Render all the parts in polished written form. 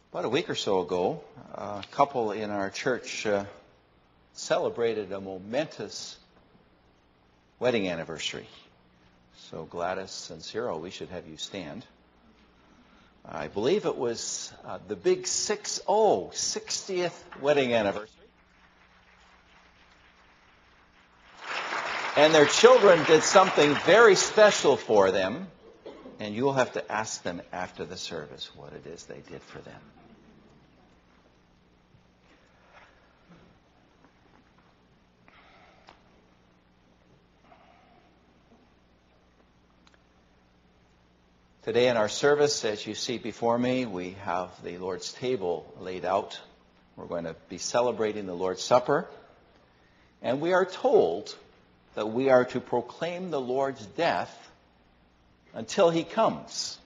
About a week or so ago, a couple in our church celebrated a momentous wedding anniversary. So Gladys and Cyril, we should have you stand. I believe it was the big 60th wedding anniversary. And their children did something very special for them. And you'll have to ask them after the service what it is they did for them. Today in our service, as you see before me, we have the Lord's table laid out. We're going to be celebrating the Lord's Supper. And we are told that we are to proclaim the Lord's death until He comes.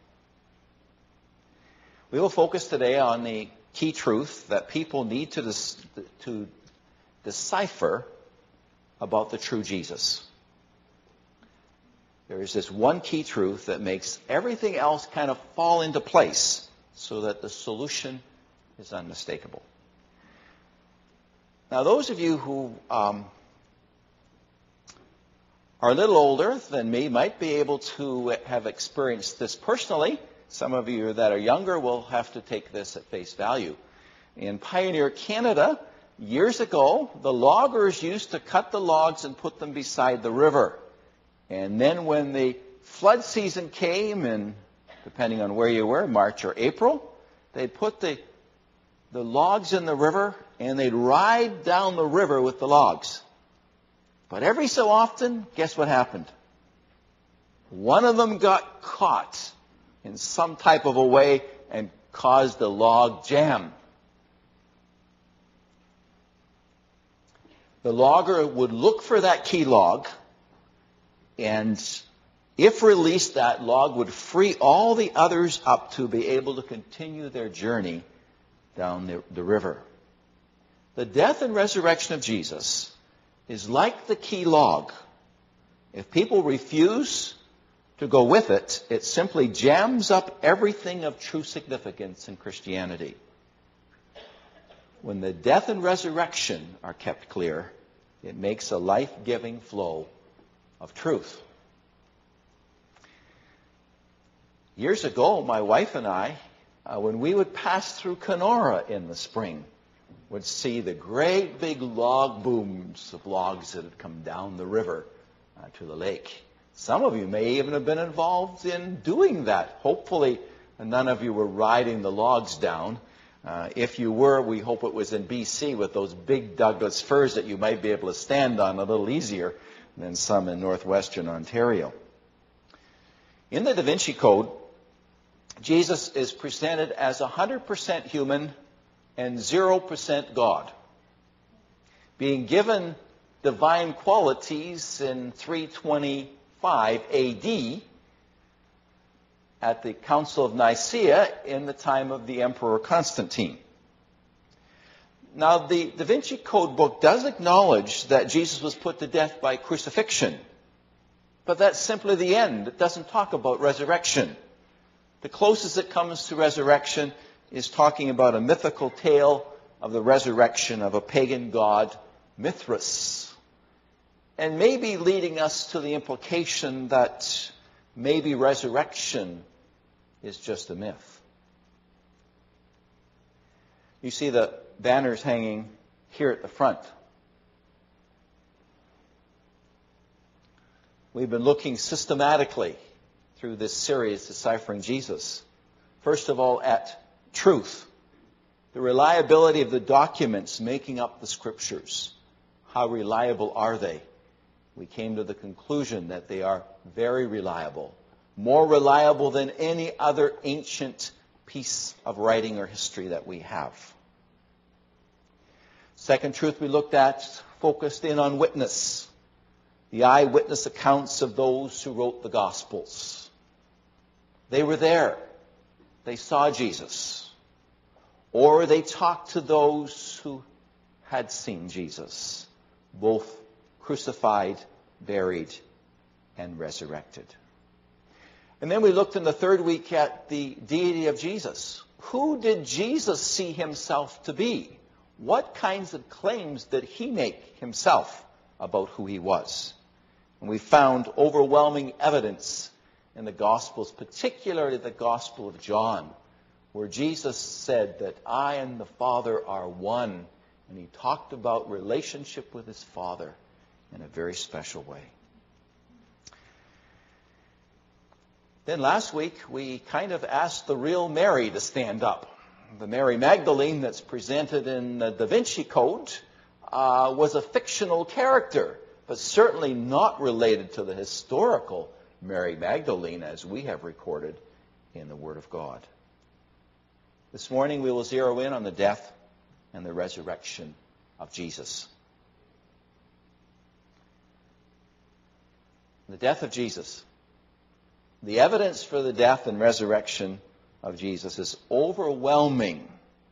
We will focus today on the key truth that people need to decipher about the true Jesus. There is this one key truth that makes everything else kind of fall into place so that the solution is unmistakable. Now, those of you who are a little older than me might be able to have experienced this personally. Some of you that are younger will have to take this at face value. In Pioneer, Canada, years ago, the loggers used to cut the logs and put them beside the river. And then when the flood season came, and depending on where you were, March or April, they'd put the logs in the river and they'd ride down the river with the logs. But every so often, guess what happened? One of them got caught in some type of a way and caused a log jam. The logger would look for that key log, and if released, that log would free all the others up to be able to continue their journey down the river. The death and resurrection of Jesus is like the key log. If people refuse to go with it, it simply jams up everything of true significance in Christianity. When the death and resurrection are kept clear, it makes a life-giving flow of truth. Years ago, my wife and I, when we would pass through Kenora in the spring, would see the great big log booms of logs that had come down the river to the lake. Some of you may even have been involved in doing that. Hopefully, none of you were riding the logs down. If you were, we hope it was in BC with those big Douglas firs that you might be able to stand on a little easier than some in northwestern Ontario. In the Da Vinci Code, Jesus is presented as 100% human and 0% God, being given divine qualities in 325 AD at the Council of Nicaea in the time of the Emperor Constantine. Now, the Da Vinci Code book does acknowledge that Jesus was put to death by crucifixion, but that's simply the end. It doesn't talk about resurrection. The closest it comes to resurrection is talking about a mythical tale of the resurrection of a pagan god, Mithras, and maybe leading us to the implication that maybe resurrection is just a myth. You see the banners hanging here at the front. We've been looking systematically through this series, Deciphering Jesus. First of all, at truth, the reliability of the documents making up the Scriptures. How reliable are they? We came to the conclusion that they are very reliable, more reliable than any other ancient piece of writing or history that we have. Second truth we looked at focused in on witness, the eyewitness accounts of those who wrote the Gospels. They were there. They saw Jesus. Or they talked to those who had seen Jesus, both crucified, buried, and resurrected. And then we looked in the third week at the deity of Jesus. Who did Jesus see himself to be? What kinds of claims did he make himself about who he was? And we found overwhelming evidence in the Gospels, particularly the Gospel of John, where Jesus said that I and the Father are one. And he talked about relationship with his Father in a very special way. Then last week, we kind of asked the real Mary to stand up. The Mary Magdalene that's presented in the Da Vinci Code was a fictional character, but certainly not related to the historical Mary Magdalene as we have recorded in the Word of God. This morning, we will zero in on the death and the resurrection of Jesus. The death of Jesus. The evidence for the death and resurrection of Jesus is overwhelming.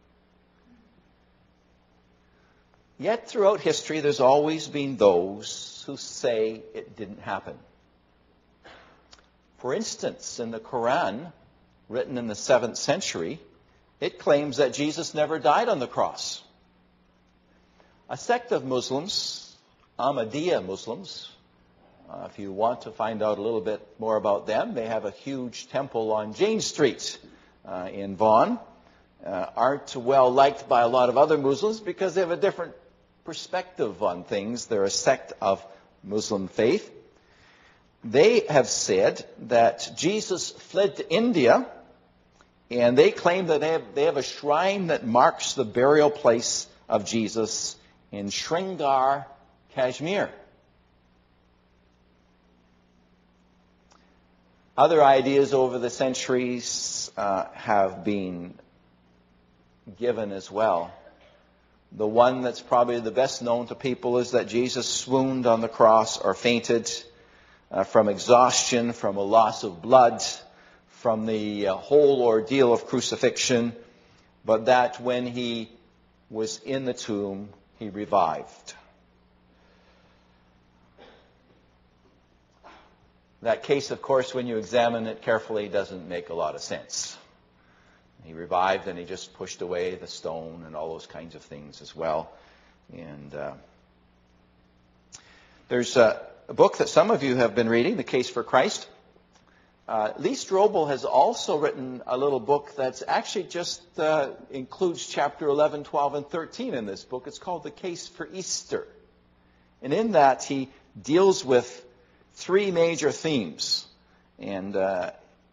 Yet throughout history, there's always been those who say it didn't happen. For instance, in the Quran, written in the 7th century, it claims that Jesus never died on the cross. A sect of Muslims, Ahmadiyya Muslims, if you want to find out a little bit more about them, they have a huge temple on Jane Street in Vaughan. Aren't well liked by a lot of other Muslims because they have a different perspective on things. They're a sect of Muslim faith. They have said that Jesus fled to India, and they claim that they have a shrine that marks the burial place of Jesus in Srinagar, Kashmir. Other ideas over the centuries have been given as well. The one that's probably the best known to people is that Jesus swooned on the cross or fainted from exhaustion, from a loss of blood, from the whole ordeal of crucifixion, but that when he was in the tomb, he revived. That case, of course, when you examine it carefully, doesn't make a lot of sense. He revived and he just pushed away the stone and all those kinds of things as well. And there's a book that some of you have been reading, The Case for Christ. Lee Strobel has also written a little book that's actually just includes chapter 11, 12, and 13 in this book. It's called The Case for Easter. And in that, he deals with three major themes. And the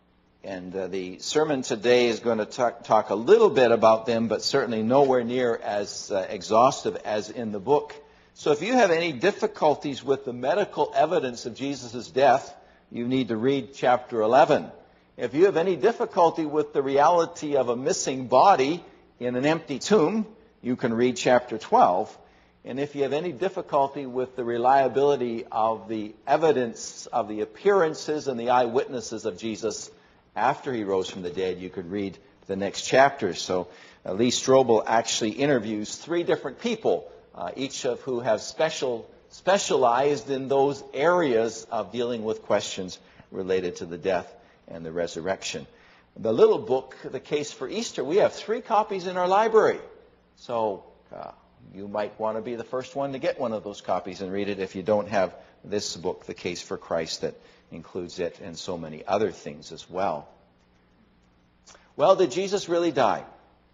sermon today is going to talk a little bit about them, but certainly nowhere near as exhaustive as in the book. So if you have any difficulties with the medical evidence of Jesus' death, you need to read chapter 11. If you have any difficulty with the reality of a missing body in an empty tomb, you can read chapter 12. And if you have any difficulty with the reliability of the evidence of the appearances and the eyewitnesses of Jesus after he rose from the dead, you could read the next chapter. So Lee Strobel actually interviews three different people, each of who have specialized in those areas of dealing with questions related to the death and the resurrection. The little book, The Case for Easter, we have 3 copies in our library. So you might want to be the first one to get one of those copies and read it if you don't have this book, The Case for Christ, that includes it and so many other things as well. Well, did Jesus really die?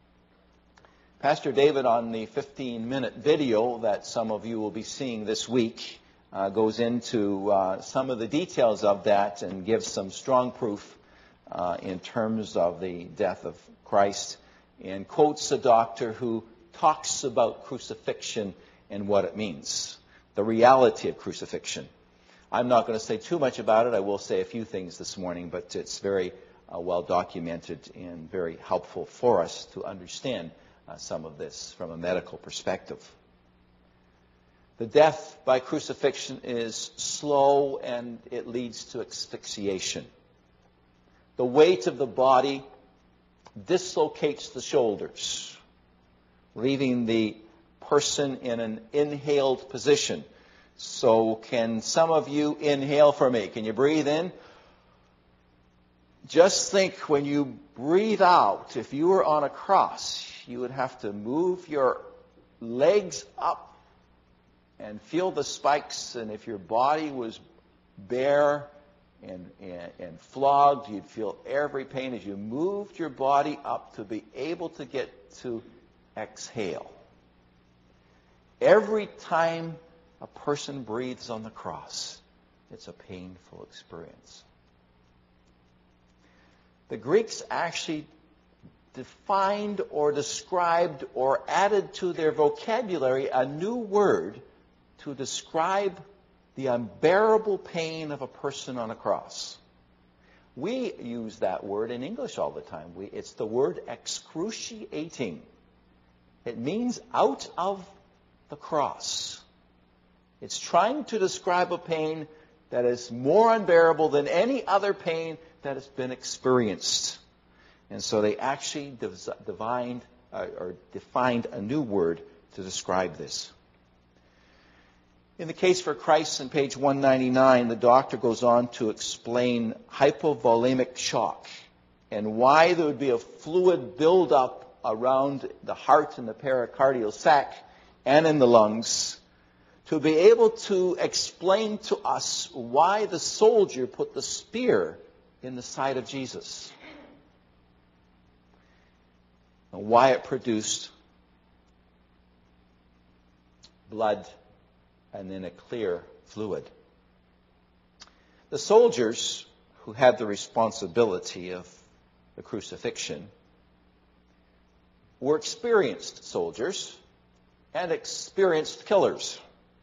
Pastor David, on the 15-minute video that some of you will be seeing this week, goes into some of the details of that and gives some strong proof in terms of the death of Christ, and quotes a doctor who talks about crucifixion and what it means, the reality of crucifixion. I'm not going to say too much about it. I will say a few things this morning, but it's very well documented and very helpful for us to understand some of this from a medical perspective. The death by crucifixion is slow and it leads to asphyxiation. The weight of the body dislocates the shoulders, leaving the person in an inhaled position. So can some of you inhale for me? Can you breathe in? Just think when you breathe out, if you were on a cross, you would have to move your legs up and feel the spikes. And if your body was bare and flogged, you'd feel every pain as you moved your body up to be able to get to exhale. Every time a person breathes on the cross, it's a painful experience. The Greeks actually defined or described or added to their vocabulary a new word to describe the unbearable pain of a person on a cross. We use that word in English all the time. It's the word excruciating. It means out of the cross. It's trying to describe a pain that is more unbearable than any other pain that has been experienced. And so they actually defined a new word to describe this. In the case for Christ on page 199, the doctor goes on to explain hypovolemic shock and why there would be a fluid buildup around the heart and the pericardial sac and in the lungs, to be able to explain to us why the soldier put the spear in the side of Jesus and why it produced blood and then a clear fluid. The soldiers who had the responsibility of the crucifixion were experienced soldiers and experienced killers.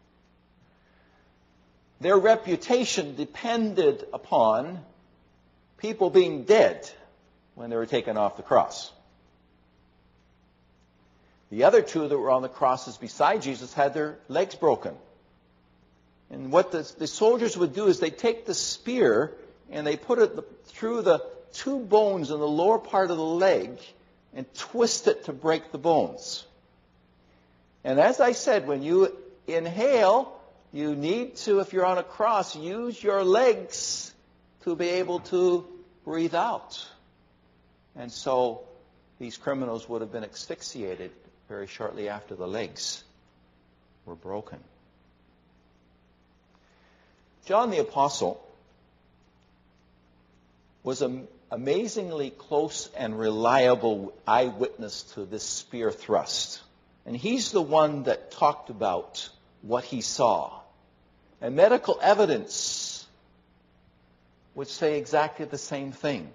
Their reputation depended upon people being dead when they were taken off the cross. The other two that were on the crosses beside Jesus had their legs broken. And what the soldiers would do is they take the spear and they put it through the two bones in the lower part of the leg and twist it to break the bones. And as I said, when you inhale, you need to, if you're on a cross, use your legs to be able to breathe out. And so these criminals would have been asphyxiated very shortly after the legs were broken. John the Apostle was an amazingly close and reliable eyewitness to this spear thrust. And he's the one that talked about what he saw. And medical evidence would say exactly the same thing.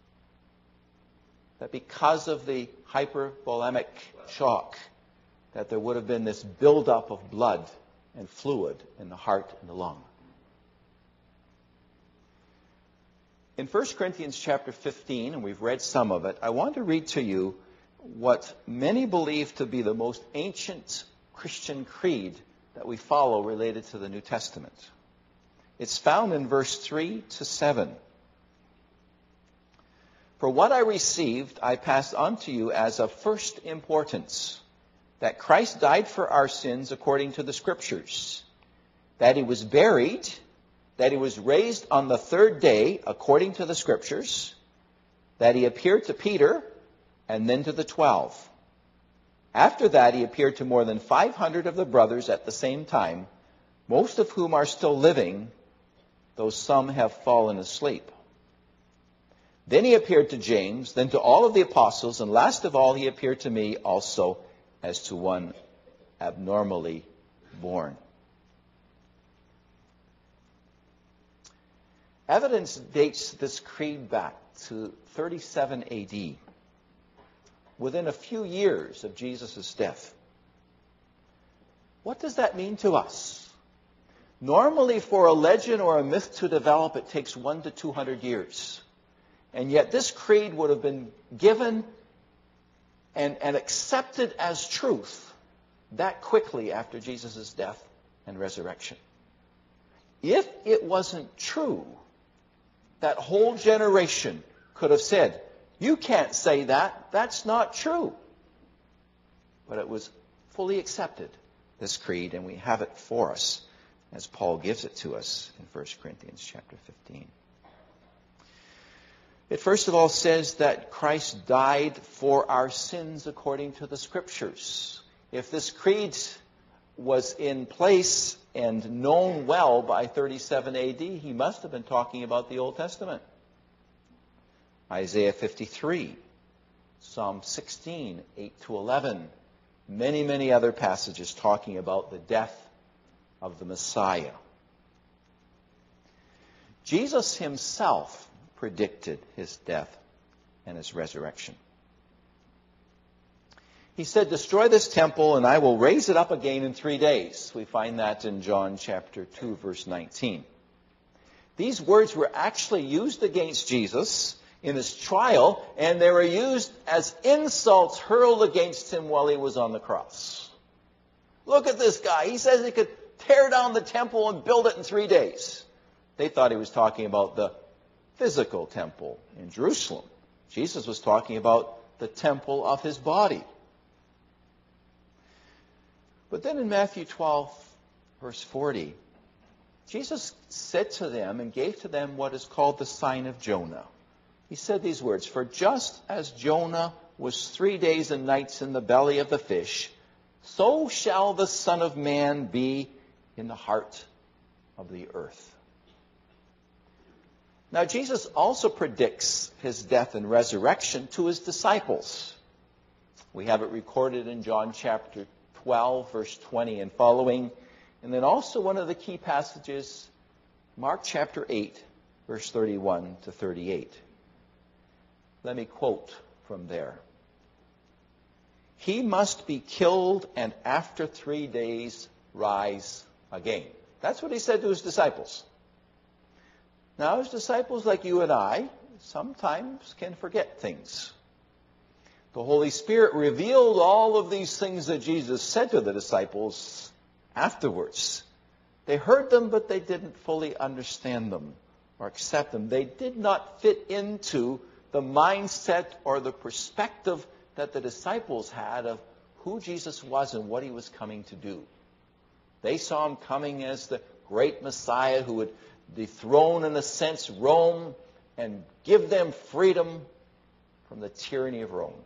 That because of the hypervolemic shock, that there would have been this buildup of blood and fluid in the heart and the lung. In 1 Corinthians chapter 15, and we've read some of it, I want to read to you what many believe to be the most ancient Christian creed that we follow related to the New Testament. It's found in verse 3 to 7. For what I received, I passed on to you as of first importance, that Christ died for our sins according to the Scriptures, that he was buried, that he was raised on the third day according to the Scriptures, that he appeared to Peter and then to the 12. After that, he appeared to more than 500 of the brothers at the same time, most of whom are still living, though some have fallen asleep. Then he appeared to James, then to all of the apostles, and last of all he appeared to me also as to one abnormally born. Evidence dates this creed back to 37 AD, within a few years of Jesus' death. What does that mean to us? Normally, for a legend or a myth to develop, it takes 100 to 200 years. And yet this creed would have been given and accepted as truth that quickly after Jesus' death and resurrection. If it wasn't true, that whole generation could have said, you can't say that, that's not true. But it was fully accepted, this creed, and we have it for us as Paul gives it to us in 1 Corinthians chapter 15. It first of all says that Christ died for our sins according to the Scriptures. If this creed was in place and known well by 37 AD, he must have been talking about the Old Testament. Isaiah 53, Psalm 16, 8 to 11, many, many other passages talking about the death of the Messiah. Jesus himself predicted his death and his resurrection. He said, "Destroy this temple and I will raise it up again in 3 days." We find that in John chapter 2, verse 19. These words were actually used against Jesus in his trial, and they were used as insults hurled against him while he was on the cross. Look at this guy. He says he could tear down the temple and build it in 3 days. They thought he was talking about the physical temple in Jerusalem. Jesus was talking about the temple of his body. But then in Matthew 12, verse 40, Jesus said to them and gave to them what is called the sign of Jonah. He said these words, "For just as Jonah was 3 days and nights in the belly of the fish, so shall the Son of Man be in the heart of the earth." Now, Jesus also predicts his death and resurrection to his disciples. We have it recorded in John chapter 12, verse 20 and following. And then also one of the key passages, Mark chapter 8, verse 31 to 38. Let me quote from there. "He must be killed and after 3 days rise again." That's what he said to his disciples. Now, his disciples, like you and I, sometimes can forget things. The Holy Spirit revealed all of these things that Jesus said to the disciples afterwards. They heard them, but they didn't fully understand them or accept them. They did not fit into the mindset or the perspective that the disciples had of who Jesus was and what he was coming to do. They saw him coming as the great Messiah who would dethrone, in a sense, Rome and give them freedom from the tyranny of Rome.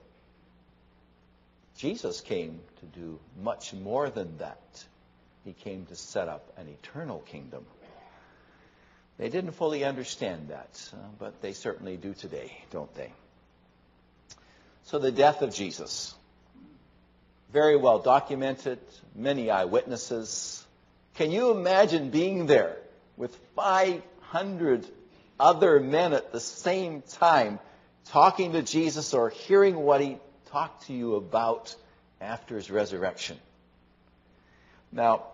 Jesus came to do much more than that. He came to set up an eternal kingdom. They didn't fully understand that, but they certainly do today, don't they? So the death of Jesus, very well documented, many eyewitnesses. Can you imagine being there with 500 other men at the same time talking to Jesus or hearing what he talked to you about after his resurrection? Now,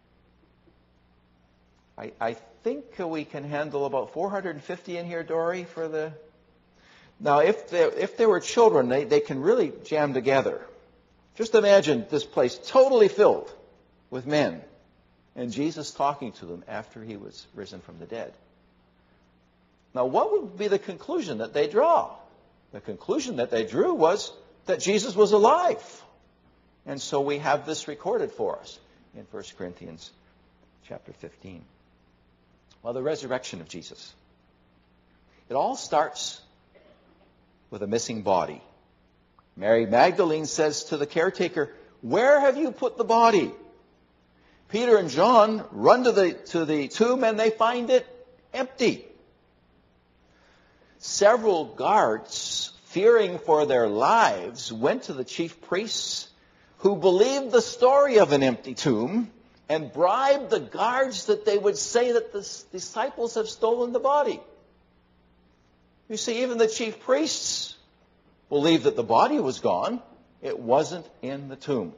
I think we can handle about 450 in here, Dory, for the... Now, if there were children, they can really jam together. Just imagine this place totally filled with men and Jesus talking to them after he was risen from the dead. Now, what would be the conclusion that they draw? The conclusion that they drew was that Jesus was alive. And so we have this recorded for us in 1 Corinthians chapter 15. Well, the resurrection of Jesus. It all starts with a missing body. Mary Magdalene says to the caretaker, "Where have you put the body?" Peter and John run to the tomb and they find it empty. Several guards, fearing for their lives, went to the chief priests who believed the story of an empty tomb and bribed the guards that they would say that the disciples have stolen the body. You see, even the chief priests believed that the body was gone. It wasn't in the tomb.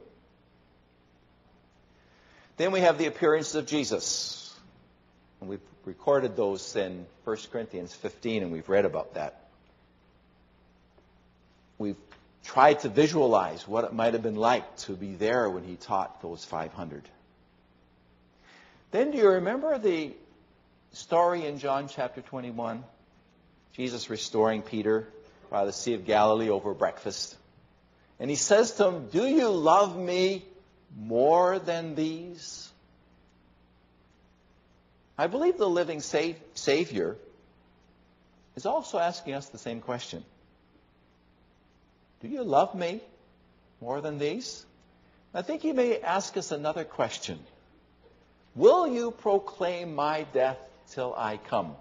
Then we have the appearance of Jesus. And we've recorded those in 1 Corinthians 15, and we've read about that. We've tried to visualize what it might have been like to be there when he taught those 500. Then do you remember the story in John chapter 21? Jesus restoring Peter by the Sea of Galilee over breakfast. And he says to him, "Do you love me more than these?" I believe the living Savior is also asking us the same question. Do you love me more than these? I think he may ask us another question. Will you proclaim my death till I come?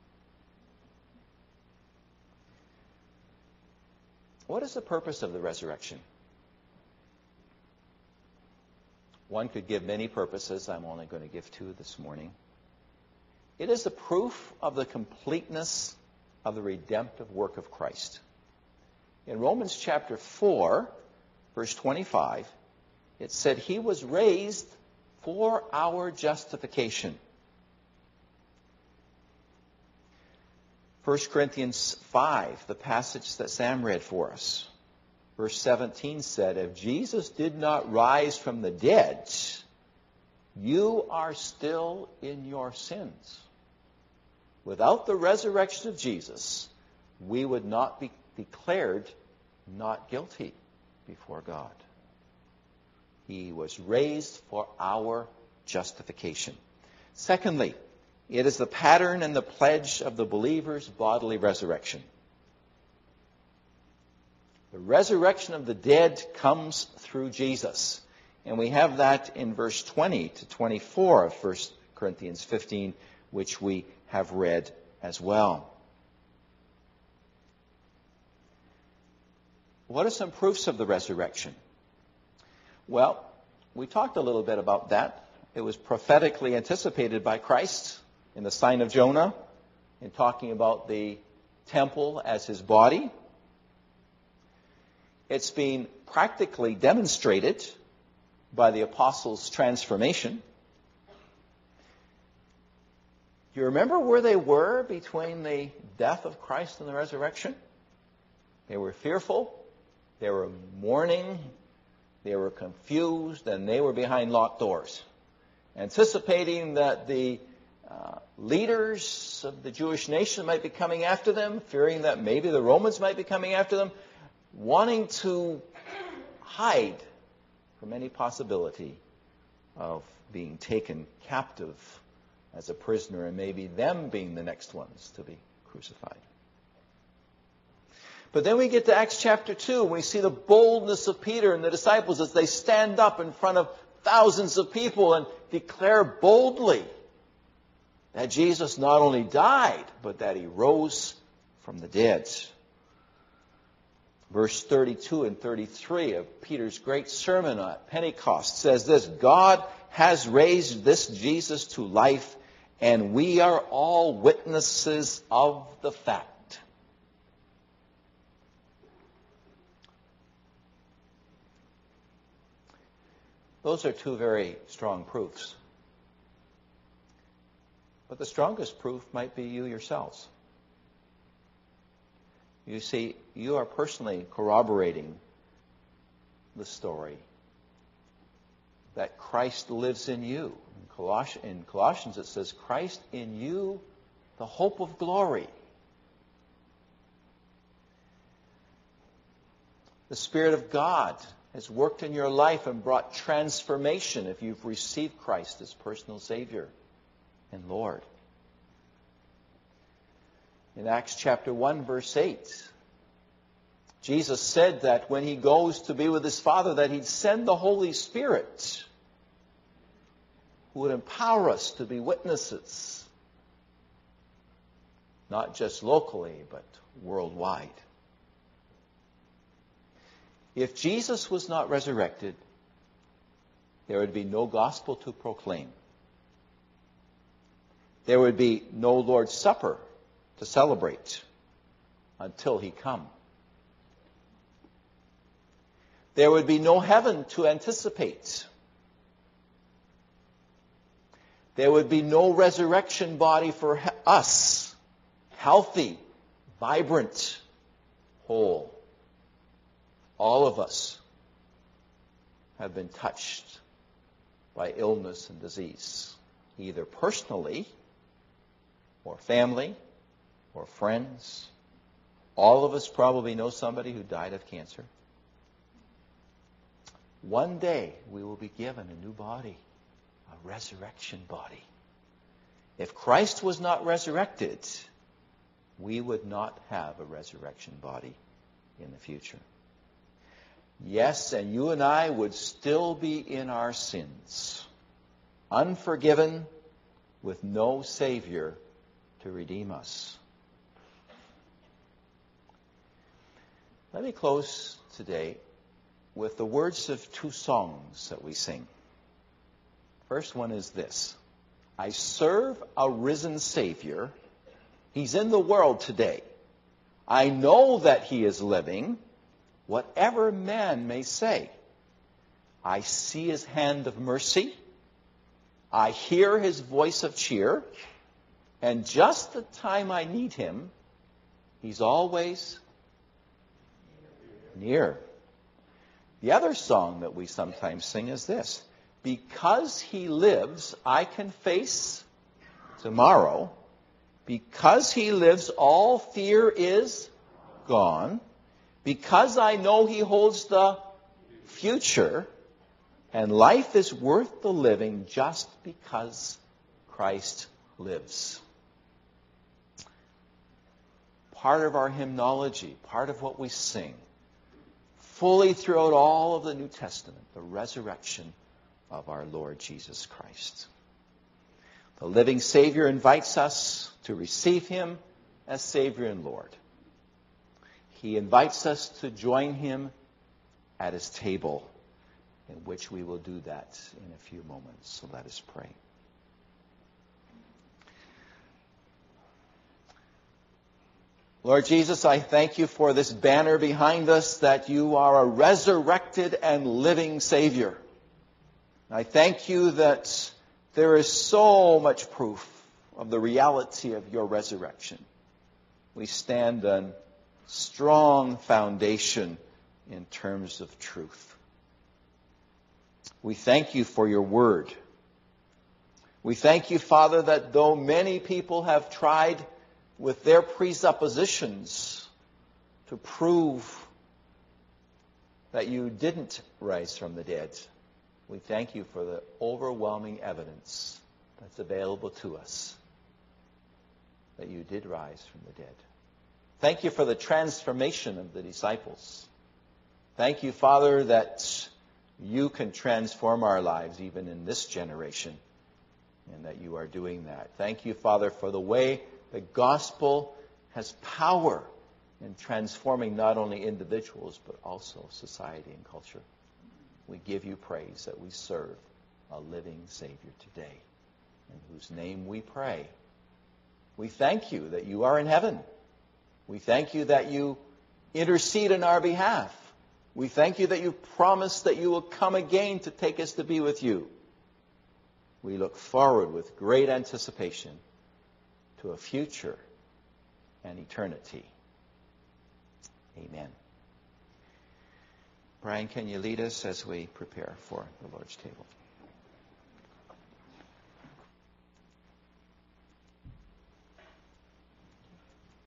What is the purpose of the resurrection? One could give many purposes. I'm only going to give two this morning. It is a proof of the completeness of the redemptive work of Christ. In Romans chapter 4, verse 25, it said he was raised for our justification. 1 Corinthians 5, the passage that Sam read for us, verse 17 said, if Jesus did not rise from the dead, you are still in your sins. Without the resurrection of Jesus, we would not be declared not guilty before God. He was raised for our justification. Secondly, it is the pattern and the pledge of the believer's bodily resurrection. The resurrection of the dead comes through Jesus. And we have that in verse 20 to 24 of 1 Corinthians 15, which we have read as well. What are some proofs of the resurrection? Well, we talked a little bit about that. It was prophetically anticipated by Christ in the sign of Jonah, in talking about the temple as his body. It's been practically demonstrated by the apostles' transformation. Do you remember where they were between the death of Christ and the resurrection? They were fearful. They were mourning, they were confused, and they were behind locked doors, anticipating that the leaders of the Jewish nation might be coming after them, fearing that maybe the Romans might be coming after them, wanting to hide from any possibility of being taken captive as a prisoner and maybe them being the next ones to be crucified. But then we get to Acts chapter 2, and we see the boldness of Peter and the disciples as they stand up in front of thousands of people and declare boldly that Jesus not only died, but that he rose from the dead. Verse 32 and 33 of Peter's great sermon at Pentecost says this, God has raised this Jesus to life, and we are all witnesses of the fact. Those are two very strong proofs. But the strongest proof might be you yourselves. You see, you are personally corroborating the story that Christ lives in you. In Colossians it says, Christ in you, the hope of glory. The Spirit of God has worked in your life and brought transformation if you've received Christ as personal Savior and Lord. In Acts chapter 1, verse 8, Jesus said that when he goes to be with his Father, that he'd send the Holy Spirit who would empower us to be witnesses, not just locally, but worldwide. If Jesus was not resurrected, there would be no gospel to proclaim. There would be no Lord's Supper to celebrate until he come. There would be no heaven to anticipate. There would be no resurrection body for us, healthy, vibrant, whole. All of us have been touched by illness and disease, either personally or family or friends. All of us probably know somebody who died of cancer. One day we will be given a new body, a resurrection body. If Christ was not resurrected, we would not have a resurrection body in the future. Yes, and you and I would still be in our sins, unforgiven, with no Savior to redeem us. Let me close today with the words of two songs that we sing. First one is this: I serve a risen Savior. He's in the world today. I know that He is living, whatever man may say. I see His hand of mercy. I hear His voice of cheer. And just the time I need Him, He's always near. The other song that we sometimes sing is this: because He lives, I can face tomorrow. Because He lives, all fear is gone. Because I know He holds the future, and life is worth the living just because Christ lives. Part of our hymnology, part of what we sing, fully throughout all of the New Testament, the resurrection of our Lord Jesus Christ. The living Savior invites us to receive Him as Savior and Lord. He invites us to join Him at His table, in which we will do that in a few moments. So let us pray. Lord Jesus, I thank You for this banner behind us, that You are a resurrected and living Savior. I thank You that there is so much proof of the reality of Your resurrection. We stand on strong foundation in terms of truth. We thank You for Your word. We thank You, Father, that though many people have tried with their presuppositions to prove that You didn't rise from the dead, we thank You for the overwhelming evidence that's available to us that You did rise from the dead. Thank You for the transformation of the disciples. Thank You, Father, that You can transform our lives even in this generation, and that You are doing that. Thank You, Father, for the way the gospel has power in transforming not only individuals but also society and culture. We give You praise that we serve a living Savior today, in whose name we pray. We thank You that You are in heaven. We thank You that You intercede on our behalf. We thank You that You promise that You will come again to take us to be with You. We look forward with great anticipation to a future and eternity. Amen. Brian, can you lead us as we prepare for the Lord's table?